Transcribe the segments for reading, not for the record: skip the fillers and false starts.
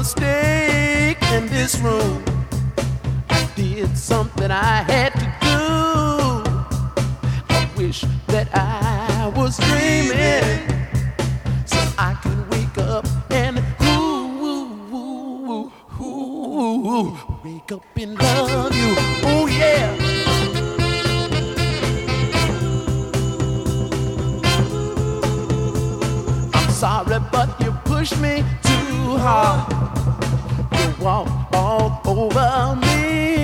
mistake in this room. I did something I had to do. I wish that I was dreaming, so I could wake up and wake up and love you. Oh yeah. I'm sorry, but you pushed me too hard. You walked all over me.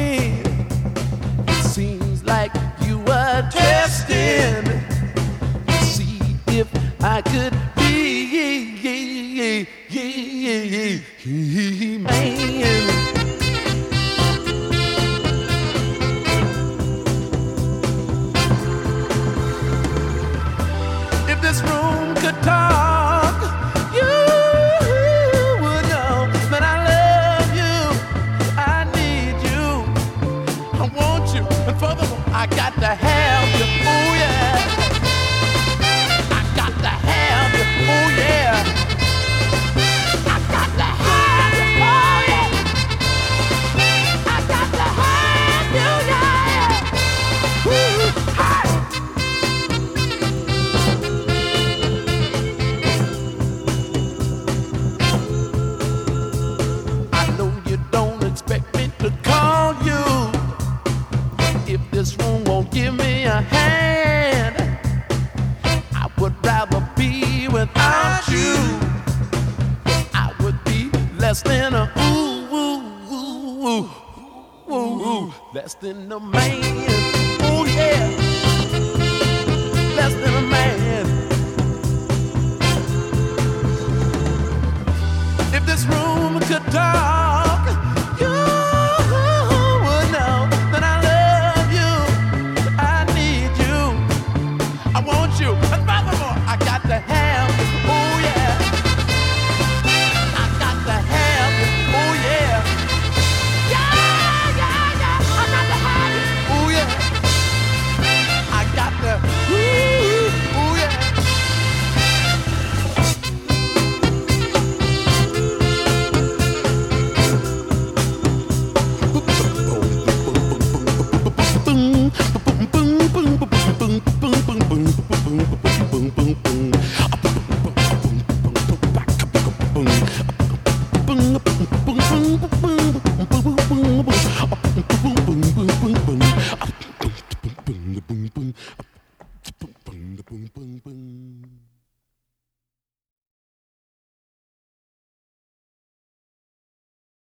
It seems like you were testing to see if I could be man. If this room could talk, you would know that I love you, I need you, I want you, and furthermore, I got to have you, oh yeah. I got to have you, oh yeah. I got to have you, oh yeah. I got to have you, yeah. Woo, hi. I know you don't expect me to call you. If this room won't give me a hand, I would rather be without you. I would be less than a less than a man. Oh yeah, less than a man. If this room could talk, you would know that I love you, I need you, I want you, and furthermore, I got to have you, oh yeah. I got to have you, oh yeah. Yeah, yeah, yeah, I got to have you, oh yeah. I got to, ooh, yeah. Boom, boom, boom.